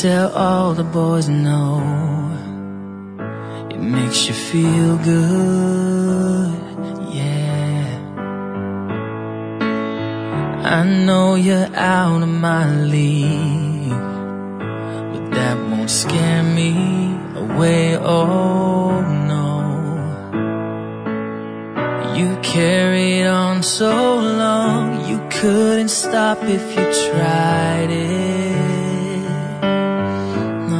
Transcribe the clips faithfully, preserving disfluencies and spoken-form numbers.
tell all the boys no. It makes you feel good, yeah. I know you're out of my league, but that won't scare me away, oh no. You carried on so long, you couldn't stop if you tried it. No.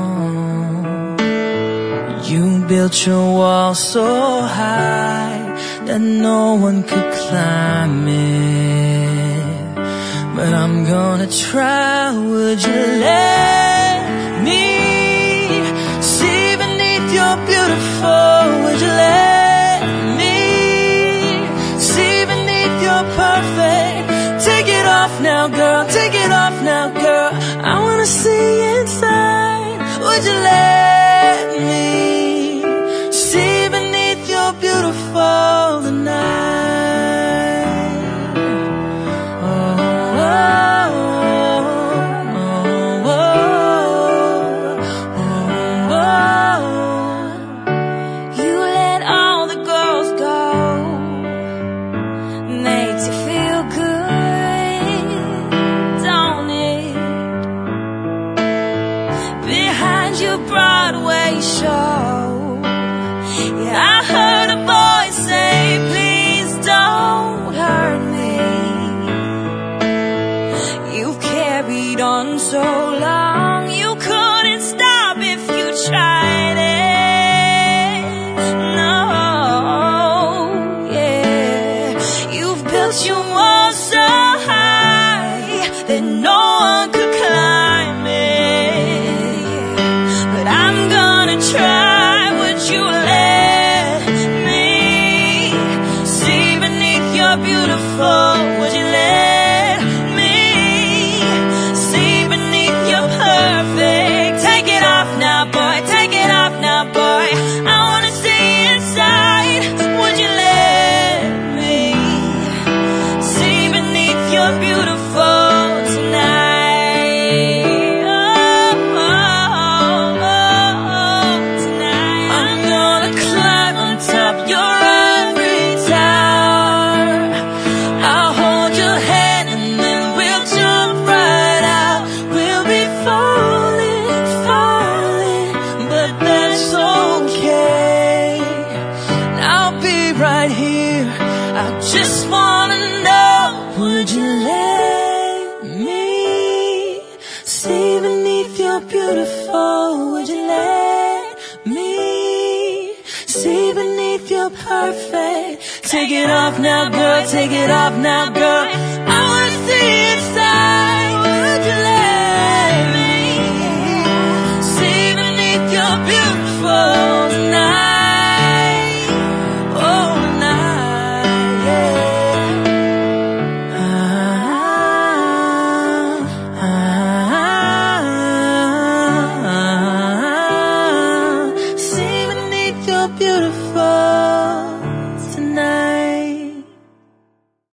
You built your wall so high that no one could climb it. But I'm gonna try, would you let me see beneath your beautiful? Would you let me see beneath your perfect? Take it off now, girl, take it off now, girl. I wanna see inside. Would you let me see beneath your beautiful tonight? Oh, oh, oh, oh, oh, oh. You let all the girls go, makes you feel good, don't it? Behind your Broadway show, yeah, I heard a voice say, please don't hurt me. You've carried on so long, you couldn't stop if you tried it. No, yeah. You've built your wall so high that no one could climb it. But I'm gonna try, would you let me see beneath your beautiful? Would you let me see beneath your perfect? Take it off now, boy, take it off now, boy. I wanna see inside. Would you let me see beneath your beautiful tonight? Oh, oh, oh, oh, tonight. I'm gonna climb on top your ivory tower. I'll hold your hand and then we'll jump right out. We'll be falling, falling, but that's okay. And I'll be right here. I just wanna know, would you let me see beneath your beautiful? Would you let me see beneath your perfect? Take it off now, girl, take it off now, girl. I wanna see inside.